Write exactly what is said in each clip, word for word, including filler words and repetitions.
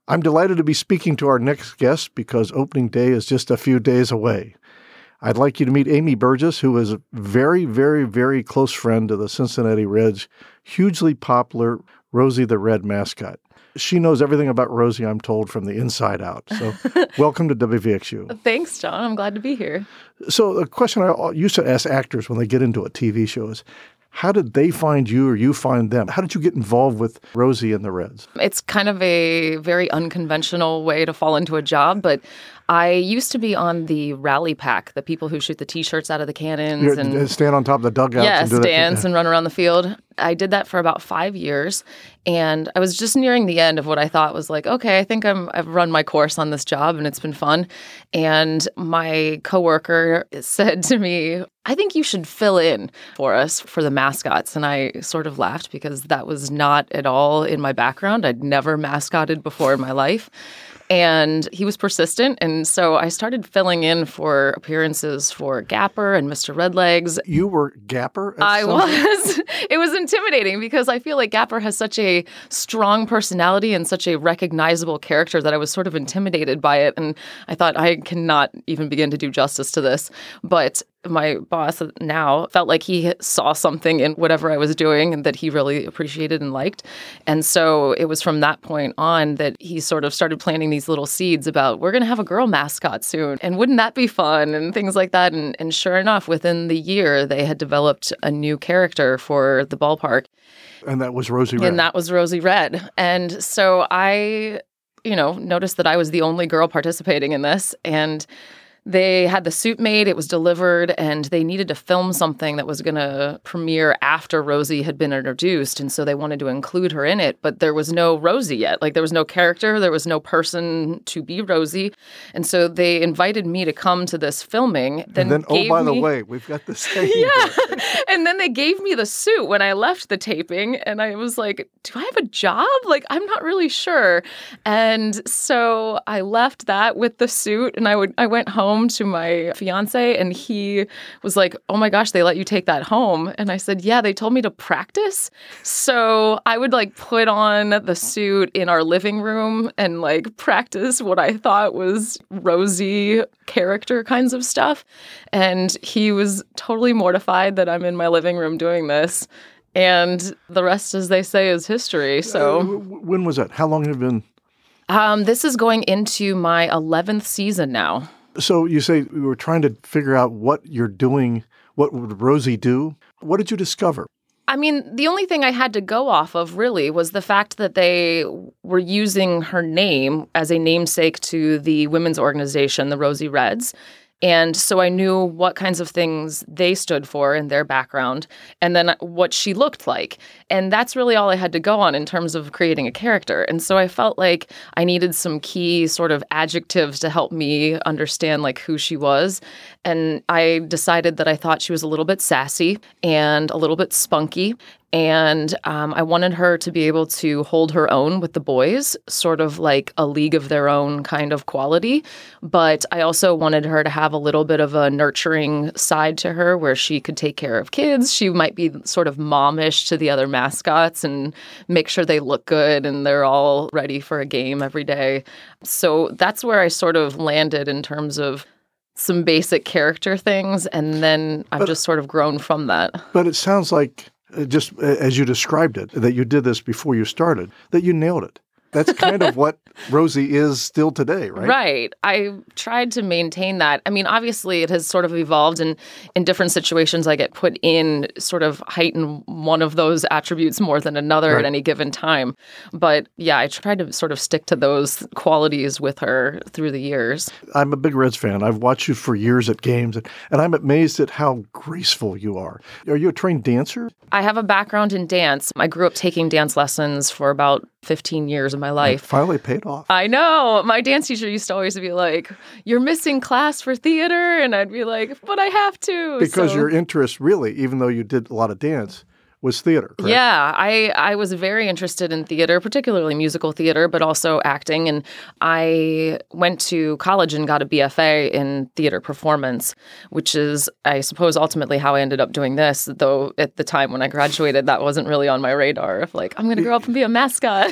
I'm delighted to be speaking to our next guest because opening day is just a few days away. I'd like you to meet Amy Burgess, who is a very, very, very close friend to the Cincinnati Reds' hugely popular Rosie the Red mascot. She knows everything about Rosie, I'm told, from the inside out. So welcome to W V X U. Thanks, John. I'm glad to be here. So the question I used to ask actors when they get into a T V show is, how did they find you or you find them? How did you get involved with Rosie and the Reds? It's kind of a very unconventional way to fall into a job, but I used to be on the rally pack, the people who shoot the T-shirts out of the cannons. You're, and stand on top of the dugouts yes, and do that. dance and run around the field. I did that for about five years, and I was just nearing the end of what I thought was like, okay, I think I'm, I've run my course on this job, and it's been fun. And my coworker said to me, I think you should fill in for us for the mascots. And I sort of laughed because that was not at all in my background. I'd never mascotted before in my life. And he was persistent, and so I started filling in for appearances for Gapper and Mister Redlegs. You were Gapper? I was. It was intimidating because I feel like Gapper has such a strong personality and such a recognizable character that I was sort of intimidated by it, and I thought I cannot even begin to do justice to this. But my boss now felt like he saw something in whatever I was doing and that he really appreciated and liked. And so it was from that point on that he sort of started planting these little seeds about, we're going to have a girl mascot soon. And wouldn't that be fun? And things like that. And, and sure enough, within the year, they had developed a new character for the ballpark. And that was Rosie Red. And that was Rosie Red. And so I, you know, noticed that I was the only girl participating in this. And they had the suit made, it was delivered, and they needed to film something that was going to premiere after Rosie had been introduced. And so they wanted to include her in it, but there was no Rosie yet. Like, there was no character, there was no person to be Rosie. And so they invited me to come to this filming. Then and then, oh, by me... the way, we've got the same. Yeah. And then they gave me the suit when I left the taping. And I was like, do I have a job? Like, I'm not really sure. And so I left that with the suit, and I would I went home to my fiance, and he was like, oh my gosh, they let you take that home. And I said, yeah, they told me to practice. So I would like put on the suit in our living room and like practice what I thought was Rosie character kinds of stuff. And he was totally mortified that I'm in my living room doing this. And the rest, as they say, is history. So uh, when was that? How long have you been? Um, this is going into my eleventh season now. So you say we were trying to figure out what you're doing. What would Rosie do? What did you discover? I mean, the only thing I had to go off of really was the fact that they were using her name as a namesake to the women's organization, the Rosie Reds. And so I knew what kinds of things they stood for in their background, and then what she looked like. And that's really all I had to go on in terms of creating a character. And so I felt like I needed some key sort of adjectives to help me understand like who she was. And I decided that I thought she was a little bit sassy and a little bit spunky. And um, I wanted her to be able to hold her own with the boys, sort of like a league of their own kind of quality. But I also wanted her to have a little bit of a nurturing side to her where she could take care of kids. She might be sort of momish to the other mascots and make sure they look good and they're all ready for a game every day. So that's where I sort of landed in terms of some basic character things. And then I've but, just sort of grown from that. But it sounds like, just as you described it, that you did this before you started, that you nailed it. That's kind of what Rosie is still today, right? Right. I tried to maintain that. I mean, obviously, it has sort of evolved, and in different situations, I get put in sort of heighten one of those attributes more than another right. at any given time. But yeah, I tried to sort of stick to those qualities with her through the years. I'm a big Reds fan. I've watched you for years at games, and, and I'm amazed at how graceful you are. Are you a trained dancer? I have a background in dance. I grew up taking dance lessons for about fifteen years of my life. It finally paid off. I know. My dance teacher used to always be like, you're missing class for theater. And I'd be like, but I have to. Because so. Your interest really, even though you did a lot of dance, was theater, correct? Yeah, I, I was very interested in theater, particularly musical theater, but also acting. And I went to college and got a B F A in theater performance, which is, I suppose, ultimately how I ended up doing this. Though at the time when I graduated, that wasn't really on my radar of like, I'm going to grow up and be a mascot.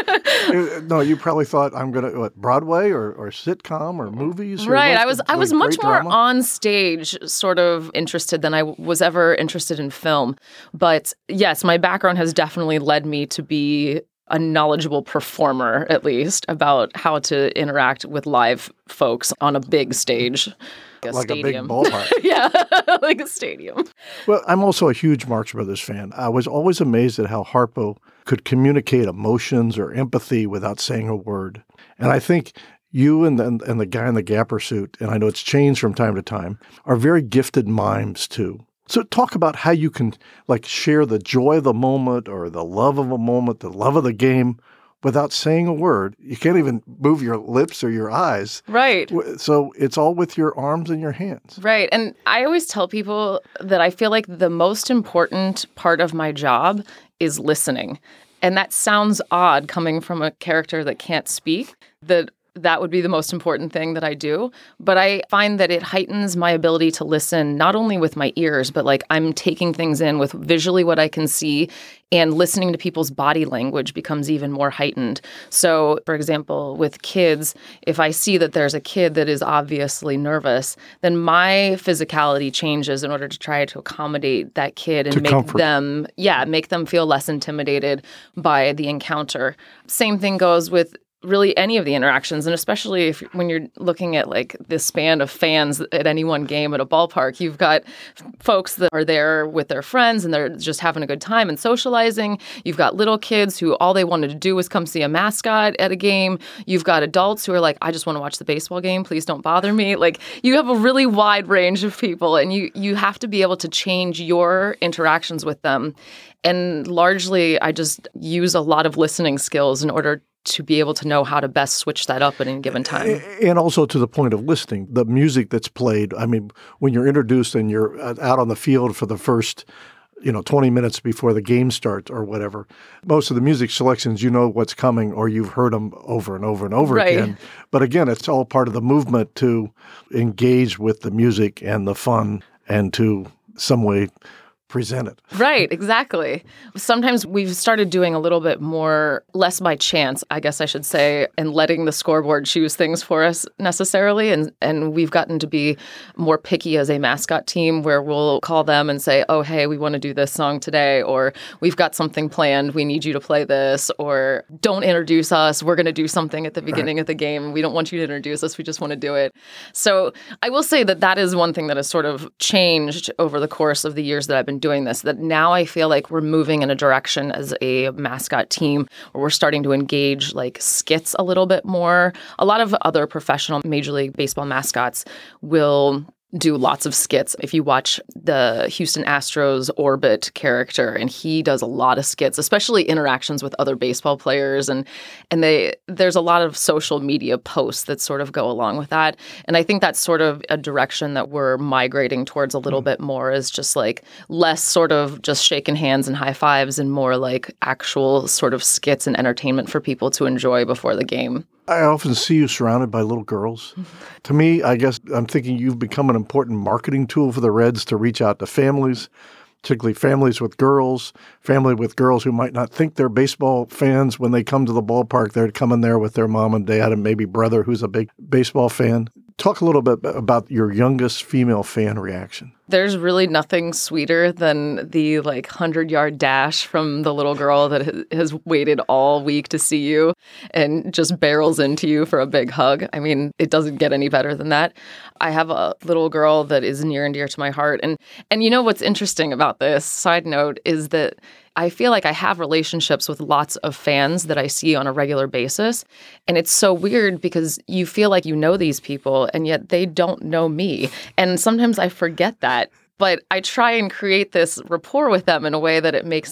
No, you probably thought I'm going to, what, Broadway or, or sitcom or movies? Or right. what? I was I was Like much great more drama? on stage sort of interested than I was ever interested in film. But yes, my background has definitely led me to be a knowledgeable performer, at least, about how to interact with live folks on a big stage. A Like stadium. a big ballpark. Yeah, like a stadium. Well, I'm also a huge Marx Brothers fan. I was always amazed at how Harpo could communicate emotions or empathy without saying a word. And I think you and the, and the guy in the Gapper suit, and I know it's changed from time to time, are very gifted mimes too. So talk about how you can like share the joy of the moment or the love of a moment, the love of the game without saying a word. You can't even move your lips or your eyes. Right. So it's all with your arms and your hands. Right. And I always tell people that I feel like the most important part of my job is listening. And that sounds odd coming from a character that can't speak, that that would be the most important thing that I do. But I find that it heightens my ability to listen, not only with my ears, but like I'm taking things in with visually what I can see, and listening to people's body language becomes even more heightened. So, for example, with kids, if I see that there's a kid that is obviously nervous, then my physicality changes in order to try to accommodate that kid and To make comfort. them, yeah, make them feel less intimidated by the encounter. Same thing goes with really any of the interactions, and especially if when you're looking at like the span of fans at any one game at a ballpark, you've got folks that are there with their friends and they're just having a good time and socializing. You've got little kids who all they wanted to do was come see a mascot at a game. You've got adults who are like, I just want to watch the baseball game. Please don't bother me. Like you have a really wide range of people, and you you have to be able to change your interactions with them. And largely, I just use a lot of listening skills in order to be able to know how to best switch that up at any given time. And also to the point of listening, the music that's played. I mean, when you're introduced and you're out on the field for the first, you know, twenty minutes before the game starts or whatever, most of the music selections, you know what's coming or you've heard them over and over and over Right. again. But again, it's all part of the movement to engage with the music and the fun and to some way present it. Right, exactly. Sometimes we've started doing a little bit more, less by chance, I guess I should say, and letting the scoreboard choose things for us necessarily. And and we've gotten to be more picky as a mascot team where we'll call them and say, oh, hey, we want to do this song today, or we've got something planned. We need you to play this, or don't introduce us. We're going to do something at the beginning right. of the game. We don't want you to introduce us. We just want to do it. So I will say that that is one thing that has sort of changed over the course of the years that I've been doing this, that now I feel like we're moving in a direction as a mascot team where we're starting to engage like skits a little bit more. A lot of other professional Major League Baseball mascots will do lots of skits. If you watch the Houston Astros Orbit character, and he does a lot of skits, especially interactions with other baseball players, and and they there's a lot of social media posts that sort of go along with that. And I think that's sort of a direction that we're migrating towards a little mm. bit more, is just like less sort of just shaking hands and high fives and more like actual sort of skits and entertainment for people to enjoy before the game. I often see you surrounded by little girls. To me, I guess I'm thinking you've become an important marketing tool for the Reds to reach out to families, particularly families with girls, family with girls who might not think they're baseball fans. When they come to the ballpark, they're coming there with their mom and dad and maybe brother who's a big baseball fan. Talk a little bit about your youngest female fan reaction. There's really nothing sweeter than the like hundred-yard dash from the little girl that has waited all week to see you and just barrels into you for a big hug. I mean, it doesn't get any better than that. I have a little girl that is near and dear to my heart. And and you know what's interesting about this, side note, is that I feel like I have relationships with lots of fans that I see on a regular basis. And it's so weird because you feel like you know these people and yet they don't know me. And sometimes I forget that. But I try and create this rapport with them in a way that it makes it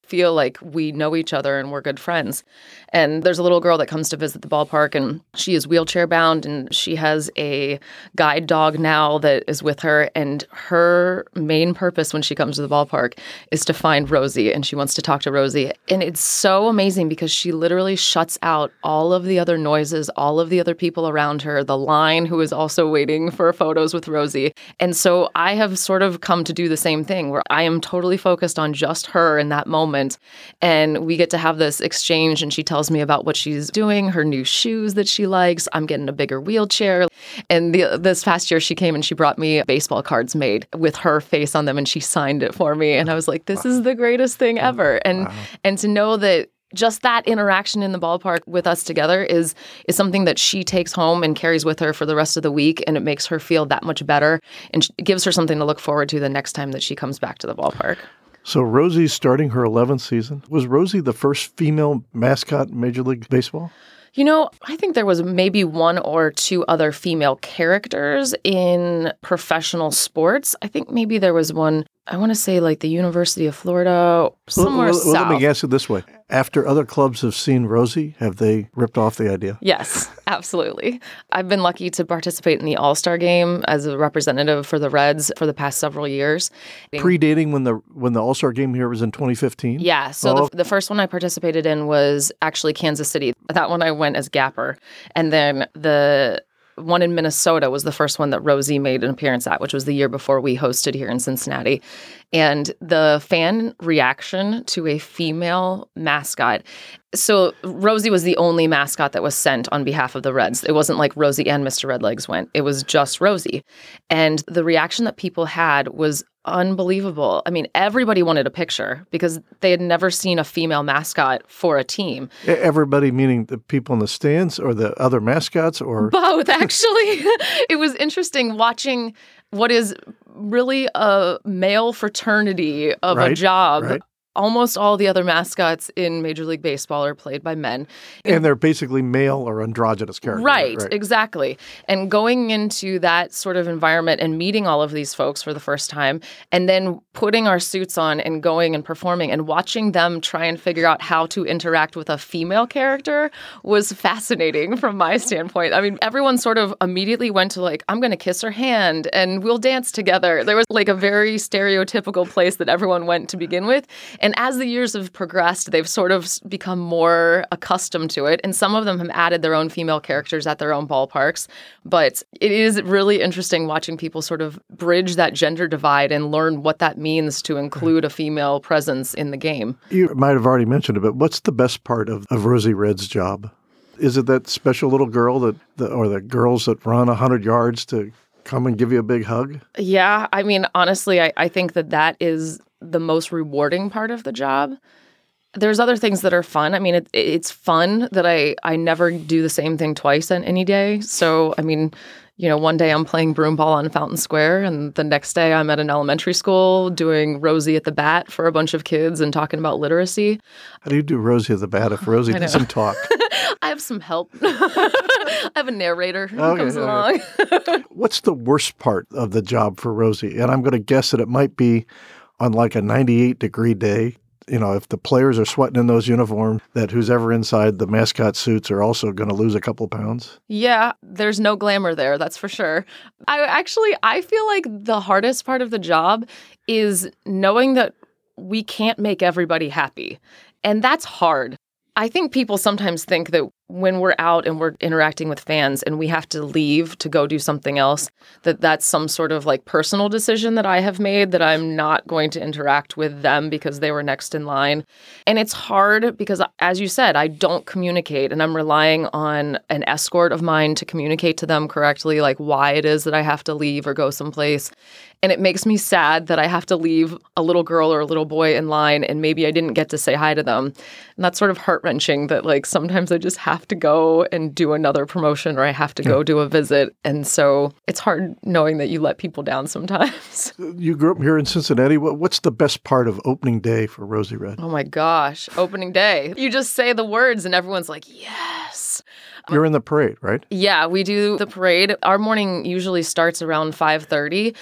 feel like we know each other and we're good friends. And there's a little girl that comes to visit the ballpark, and she is wheelchair bound, and she has a guide dog now that is with her. And her main purpose when she comes to the ballpark is to find Rosie, and she wants to talk to Rosie. And it's so amazing because she literally shuts out all of the other noises, all of the other people around her, the line who is also waiting for photos with Rosie. And so I have sort of come to do the same thing where I am totally focused on just her in that moment. And we get to have this exchange, and she tells me about what she's doing, her new shoes that she likes. I'm getting a bigger wheelchair. And the, this past year she came and she brought me baseball cards made with her face on them, and she signed it for me. And I was like, this is the greatest thing ever. And wow. and to know that just that interaction in the ballpark with us together is is something that she takes home and carries with her for the rest of the week, and it makes her feel that much better, and it gives her something to look forward to the next time that she comes back to the ballpark. So Rosie's starting her eleventh season. Was Rosie the first female mascot in Major League Baseball? You know, I think there was maybe one or two other female characters in professional sports. I think maybe there was one, I want to say like the University of Florida, somewhere well, well, south. Let me ask it this way. After other clubs have seen Rosie, have they ripped off the idea? Yes, absolutely. I've been lucky to participate in the All-Star Game as a representative for the Reds for the past several years. Predating when the when the All-Star Game here was in twenty fifteen? Yeah. So oh. the, the first one I participated in was actually Kansas City. That one I went as Gapper. And then the one in Minnesota was the first one that Rosie made an appearance at, which was the year before we hosted here in Cincinnati. And the fan reaction to a female mascot. So Rosie was the only mascot that was sent on behalf of the Reds. It wasn't like Rosie and Mister Redlegs went. It was just Rosie. And the reaction that people had was unbelievable. I mean, everybody wanted a picture because they had never seen a female mascot for a team. Everybody meaning the people in the stands or the other mascots or? Both, actually. It was interesting watching what is really a male fraternity of right, a job. Right. Almost all the other mascots in Major League Baseball are played by men. And they're basically male or androgynous characters. Right, right, exactly. And going into that sort of environment and meeting all of these folks for the first time, and then putting our suits on and going and performing and watching them try and figure out how to interact with a female character was fascinating from my standpoint. I mean, everyone sort of immediately went to like, I'm going to kiss her hand and we'll dance together. There was like a very stereotypical place that everyone went to begin with. And as the years have progressed, they've sort of become more accustomed to it. And some of them have added their own female characters at their own ballparks. But it is really interesting watching people sort of bridge that gender divide and learn what that means to include a female presence in the game. You might have already mentioned it, but what's the best part of, of Rosie Red's job? Is it that special little girl that, the, or the girls that run one hundred yards to come and give you a big hug? Yeah, I mean, honestly, I, I think that that is the most rewarding part of the job. There's other things that are fun. I mean, it, it's fun that I, I never do the same thing twice on any day. So, I mean, you know, one day I'm playing broomball on Fountain Square, and the next day I'm at an elementary school doing Rosie at the Bat for a bunch of kids and talking about literacy. How do you do Rosie at the Bat if Rosie doesn't talk? I have some help. I have a narrator who okay, comes okay. along. What's the worst part of the job for Rosie? And I'm going to guess that it might be on like a ninety-eight degree day. You know, if the players are sweating in those uniforms, that who's ever inside the mascot suits are also going to lose a couple pounds. Yeah, there's no glamour there, that's for sure. I actually, I feel like the hardest part of the job is knowing that we can't make everybody happy. And that's hard. I think people sometimes think that when we're out and we're interacting with fans and we have to leave to go do something else, that that's some sort of like personal decision that I have made that I'm not going to interact with them because they were next in line. And it's hard because, as you said, I don't communicate and I'm relying on an escort of mine to communicate to them correctly, like why it is that I have to leave or go someplace. And it makes me sad that I have to leave a little girl or a little boy in line and maybe I didn't get to say hi to them. And that's sort of heart-wrenching that like sometimes I just have to go and do another promotion or I have to go yeah. do a visit. And so it's hard knowing that you let people down sometimes. You grew up here in Cincinnati. What's the best part of opening day for Rosie Red? Oh my gosh, opening day. You just say the words and everyone's like, yes. You're in the parade, right? Yeah, we do the parade. Our morning usually starts around five thirty on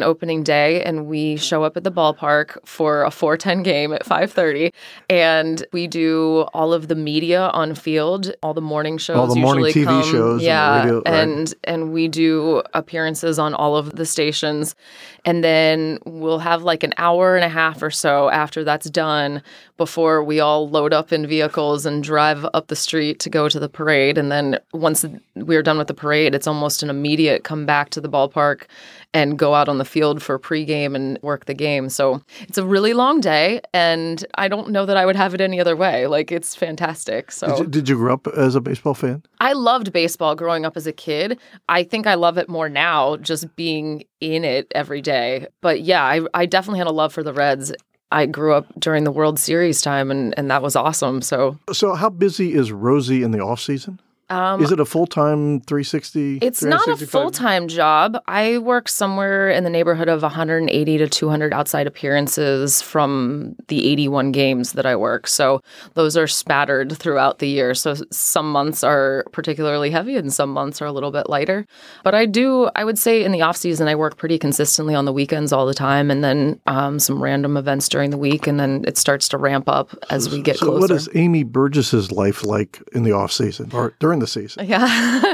on opening day, and we show up at the ballpark for a four ten game at five thirty, and we do all of the media on field, all the morning shows. All the morning usually T V come, shows, yeah, and the radio, right. and and we do appearances on all of the stations, and then we'll have like an hour and a half or so after that's done before we all load up in vehicles and drive up the street to go to the parade. And then once we're done with the parade, it's almost an immediate come back to the ballpark and go out on the field for pregame and work the game. So it's a really long day, and I don't know that I would have it any other way. Like, it's fantastic. So Did you, did you grow up as a baseball fan? I loved baseball growing up as a kid. I think I love it more now, just being in it every day. But yeah, I, I definitely had a love for the Reds. I grew up during the World Series time, and, and that was awesome. So, So how busy is Rosie in the off season? Um, Is it a full-time three sixty? It's not a full-time job. I work somewhere in the neighborhood of one hundred eighty to two hundred outside appearances from the eighty-one games that I work. So those are spattered throughout the year. So some months are particularly heavy and some months are a little bit lighter. But I do, I would say in the off-season, I work pretty consistently on the weekends all the time, and then um, some random events during the week, and then it starts to ramp up as we get so closer. What is Amy Burgess's life like in the off-season or during the season? Yeah.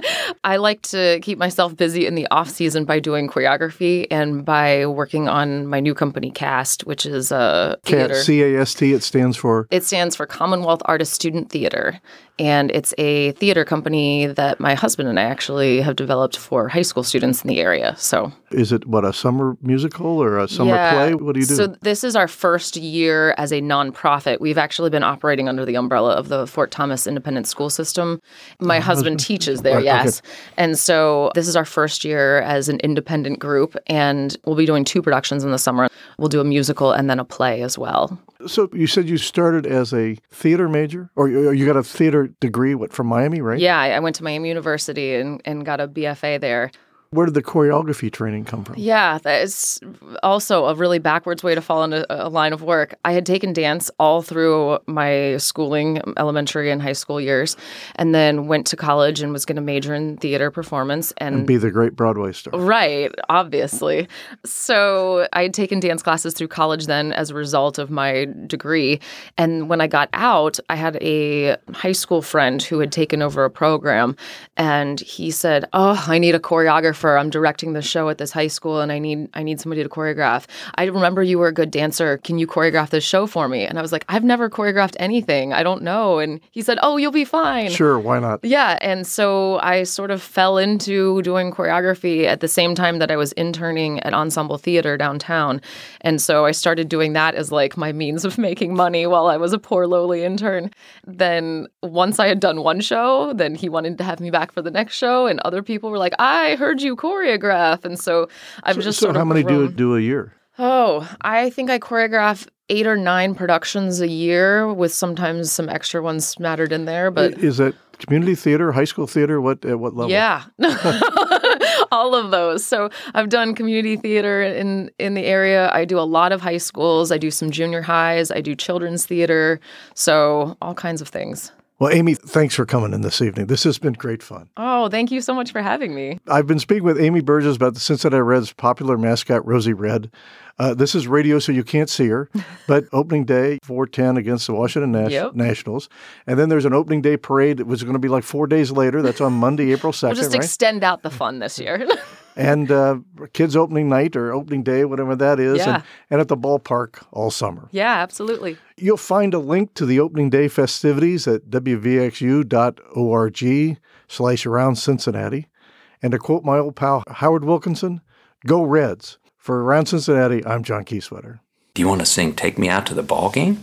I like to keep myself busy in the off season by doing choreography and by working on my new company, CAST, which is a theater. C A S T, it stands for? It stands for Commonwealth Artist Student Theater. And it's a theater company that my husband and I actually have developed for high school students in the area. So, is it what, a summer musical or a summer yeah. play? What do you do? So this is our first year as a nonprofit. We've actually been operating under the umbrella of the Fort Thomas Independent School System. My oh, husband teaches there, right, yes. Okay. And so this is our first year as an independent group, and we'll be doing two productions in the summer. We'll do a musical and then a play as well. So you said you started as a theater major, or you got a theater degree, what, from Miami, right? Yeah, I went to Miami University and, and got a B F A there. Where did the choreography training come from? Yeah, that is also a really backwards way to fall into a line of work. I had taken dance all through my schooling, elementary and high school years, and then went to college and was going to major in theater performance. And, and be the great Broadway star. Right, obviously. So I had taken dance classes through college then as a result of my degree. And when I got out, I had a high school friend who had taken over a program, and he said, oh, I need a choreographer. I'm directing the show at this high school, and I need I need somebody to choreograph. I remember you were a good dancer. Can you choreograph this show for me? And I was like, I've never choreographed anything. I don't know. And he said, oh, you'll be fine. Sure, why not? Yeah. And so I sort of fell into doing choreography at the same time that I was interning at Ensemble Theater downtown. And so I started doing that as like my means of making money while I was a poor lowly intern. Then once I had done one show, then he wanted to have me back for the next show. And other people were like, I heard you choreograph. And so I've so, just so sort how of many grown. do do a year? Oh, I think I choreograph eight or nine productions a year with sometimes some extra ones smattered in there. But is that community theater, high school theater? What at what level? Yeah. All of those. So I've done community theater in, in the area. I do a lot of high schools. I do some junior highs. I do children's theater. So all kinds of things. Well, Amy, thanks for coming in this evening. This has been great fun. Oh, thank you so much for having me. I've been speaking with Amy Burgess about the Cincinnati Reds' popular mascot, Rosie Red. Uh, this is radio, so you can't see her, but opening day, four ten against the Washington Nas- Yep. Nationals. And then there's an opening day parade that was going to be like four days later. That's on Monday, April second, We'll just right? extend out the fun this year. And uh, kids' opening night or opening day, whatever that is, Yeah. and, and at the ballpark all summer. Yeah, absolutely. You'll find a link to the opening day festivities at w v x u dot org slash around Cincinnati. And to quote my old pal Howard Wilkinson, go Reds. For Around Cincinnati, I'm John Kieswetter. Do you want to sing Take Me Out to the Ball Game?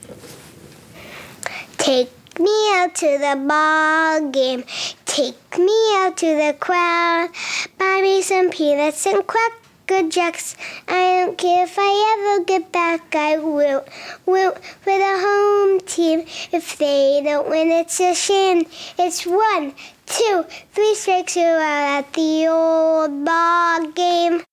Take me out to the ball game. Take me out to the crowd. Buy me some peanuts and Cracker Jacks. I don't care if I ever get back. I will root for the home team. If they don't win, it's a shame. It's one, two, three strikes, you're out at the old ball game.